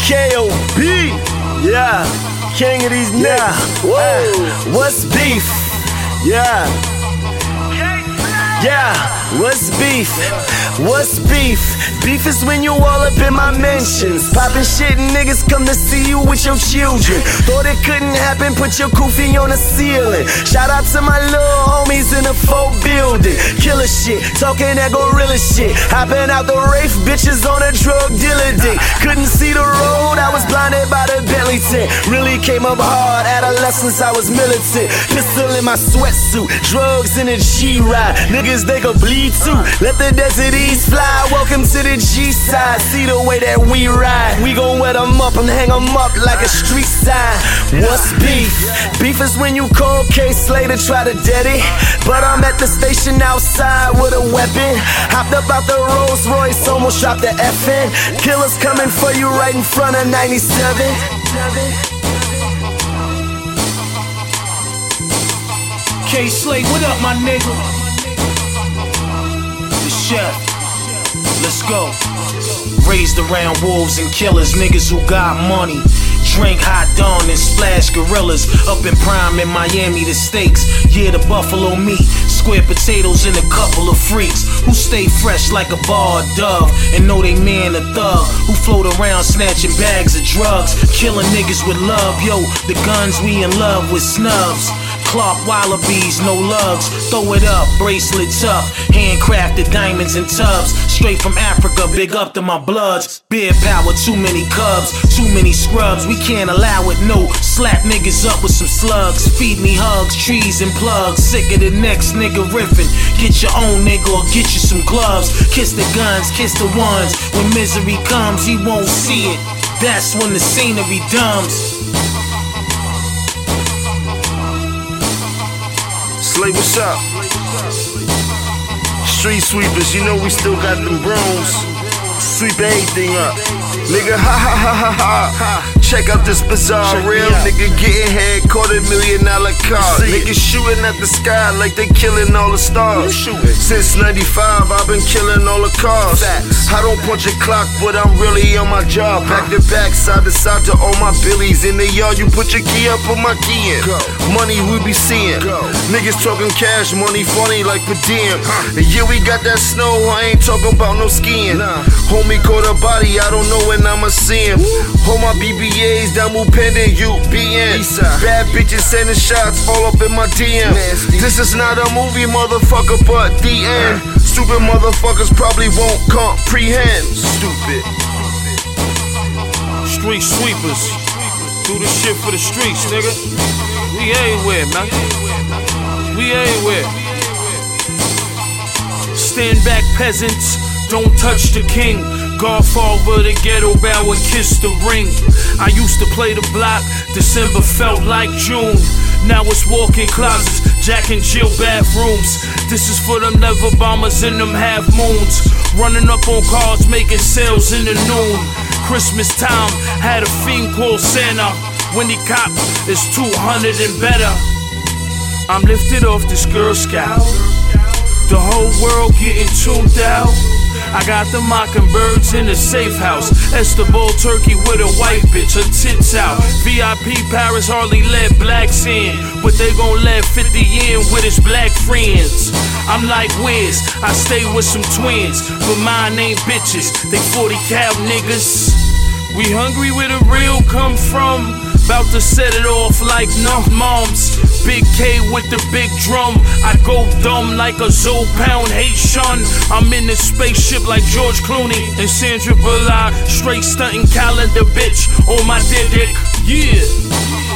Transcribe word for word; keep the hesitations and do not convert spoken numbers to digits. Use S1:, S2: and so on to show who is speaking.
S1: K O B, yeah, king of these niggas. Yeah. Uh, what's beef? Yeah. Yeah, what's beef? What's beef? Beef is when you all up in my mentions, poppin' shit and niggas come to see you with your children. Thought it couldn't happen, put your kufi on the ceiling. Shout out to my little homies in the folk building. Killer shit, talking that gorilla shit. Hopping out the Wraith, bitches on a drug dealer dick. Couldn't see the road, I was blinded by the Bentley tent. Really came up hard, adolescence I was militant. Pistol in my sweatsuit, drugs in a G-Ride. Niggas they could bleed too, let the desert east fly. Welcome to the G-side, see the way that we ride. We gon' wet them up and hang them up like a street sign. What's beef? Beef is when you call K-Slay to try to dead it, but I'm at the station outside with a weapon. Hopped up out the Rolls Royce, almost dropped the F N. Killers coming for you right in front of ninety-seven.
S2: K-Slay, what up, my nigga? The chef. Let's go. Raised around wolves and killers, niggas who got money. Drink hot dawn and splash gorillas. Up in prime in Miami, the steaks. Yeah, the buffalo meat. Square potatoes and a couple of freaks who stay fresh like a bar of dove and know they man a thug. Who float around snatching bags of drugs, killing niggas with love. Yo, the guns we in love with snubs. Clark Wallabies, no lugs. Throw it up, bracelets up. Handcrafted diamonds in tubs. Straight from Africa, big up to my bloods. Beer power, too many cubs, too many scrubs. We can't allow it, no. Slap niggas up with some slugs. Feed me hugs, trees and plugs. Sick of the next nigga riffing. Get your own nigga or get you some gloves. Kiss the guns, kiss the ones. When misery comes, he won't see it. That's when the scenery dumbs.
S3: Slay, what's up? Street sweepers, you know we still got them brooms. Sweep everything up. Nigga, ha ha ha ha ha. Check out this bizarre Check real nigga getting head, caught a million dollar car. Niggas shooting at the sky like they killing all the stars. Since ninety-five, I've been killing all the cars. Facts. I don't punch a clock, but I'm really on my job. Back to back, side to side to all my billies. In the yard, you put your key up, put my key in. Go. Money we be seeing. Go. Niggas talking cash money, funny like per diem. Huh. And yeah, we got that snow, I ain't talking about no skiing. Nah. Homie caught a body, I don't know when I'ma see him. Hold my B B As down, move pending, you be in. Bad bitches sending shots all up in my D M. Nasty. This is not a movie, motherfucker, but the end. Uh. Stupid motherfuckers probably won't comprehend. Stupid.
S2: Street sweepers, do this shit for the streets, nigga. We everywhere, man. We everywhere. Stand back, peasants. Don't touch the king. Godfather, the ghetto bow and kiss the ring. I used to play the block, December felt like June. Now it's walk-in closets, Jack and Jill bathrooms. This is for them never bombers and them half moons. Running up on cars, making sales in the noon. Christmas time, had a fiend called Santa. When he cop, it's two hundred and better. I'm lifted off this Girl Scout. The whole world getting tuned out. I got the mockingbirds in the safe house. Esterball turkey with a white bitch, her tits out. V I P Paris hardly let blacks in, but they gon' let fifty in with his black friends. I'm like Wiz, I stay with some twins, but mine ain't bitches, they forty cal niggas. We hungry where the real come from. About to set it off like no moms. Big K with the big drum. I go dumb like a Zoe Pound Haitian. I'm in this spaceship like George Clooney and Sandra Bullock. Straight stunting calendar bitch on my dick. Yeah.